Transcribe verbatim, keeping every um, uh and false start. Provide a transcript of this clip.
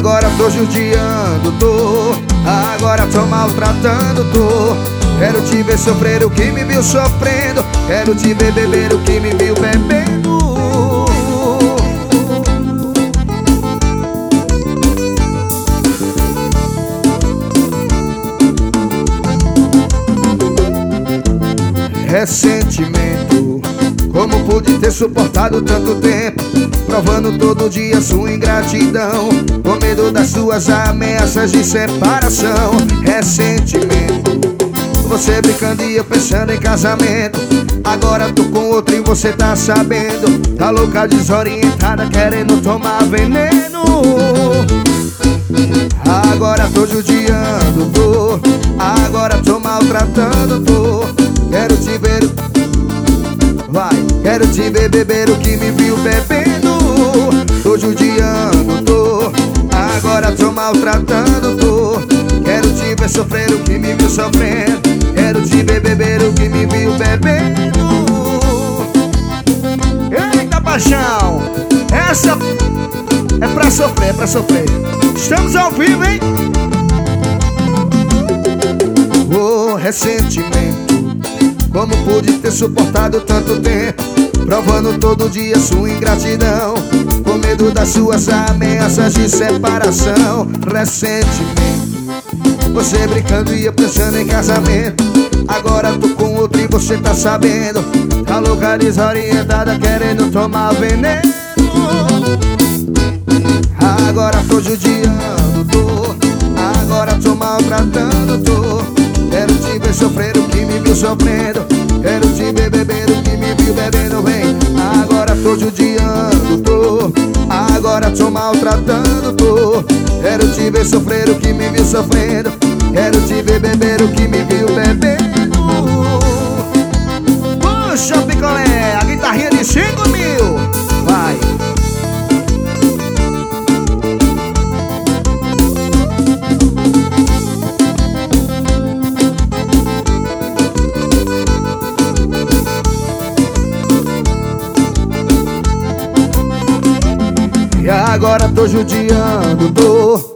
Agora tô judiando, tô. Agora tô maltratando, tô. Quero te ver sofrer o que me viu sofrendo. Quero te ver beber o que me viu bebendo. Ressentimento, como pude ter suportado tanto tempo, provando todo dia sua ingratidão, com medo das suas ameaças de separação. Ressentimento, você brincando e eu pensando em casamento. Agora tô com outro e você tá sabendo. Tá louca, desorientada, querendo tomar veneno. Agora tô judiando, tô. Agora tô maltratando, tô. Quero te ver, vai, quero te ver beber o que me viu bebendo. Tô judiando, tô. Agora tô maltratando, tô. Quero te ver sofrer o que me viu sofrendo. Quero te ver beber o que me viu bebendo. Eita paixão, essa é pra sofrer, é pra sofrer. Estamos ao vivo, hein? Oh, ressentimento, como pude ter suportado tanto tempo, provando todo dia sua ingratidão, com medo das suas ameaças de separação. Ressentimento, você brincando e eu pensando em casamento. Agora tô com outro e você tá sabendo. Tá louca, desorientada, querendo tomar veneno. Agora tô judiando, tô. Agora tô maltratando, tô. Quero te ver sofrer o que me viu sofrendo. Quero te ver beber o que me viu bebendo, vem. Agora tô judiando, tô. Agora tô maltratando, tô. Quero te ver sofrer o que me viu sofrendo. Quero te ver beber o que me viu bebendo. Puxa o picolé, a guitarrinha de cinco mil. Vai. E agora tô judiando, tô.